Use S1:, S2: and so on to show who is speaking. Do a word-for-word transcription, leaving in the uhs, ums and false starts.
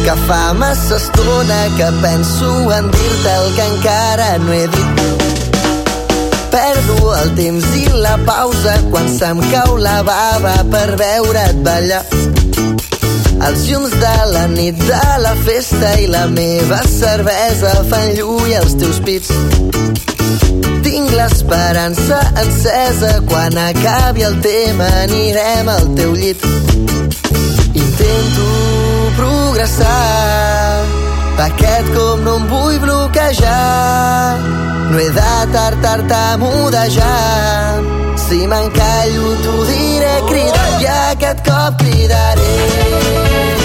S1: que fa massa estona que penso en dir-te el que encara no he dit. Perdo el temps i la pausa quan se'm cau la bava per veure't ballar. Els llums de la nit de la festa i la meva cervesa fan lluir els teus pits. Tinc l'esperança encesa, quan acabi el tema anirem al teu llit. Intento progressar, aquest com no em vull bloquejar. No he de tartamudejar, si m'encallo t'ho diré cridant i aquest cop cridaré.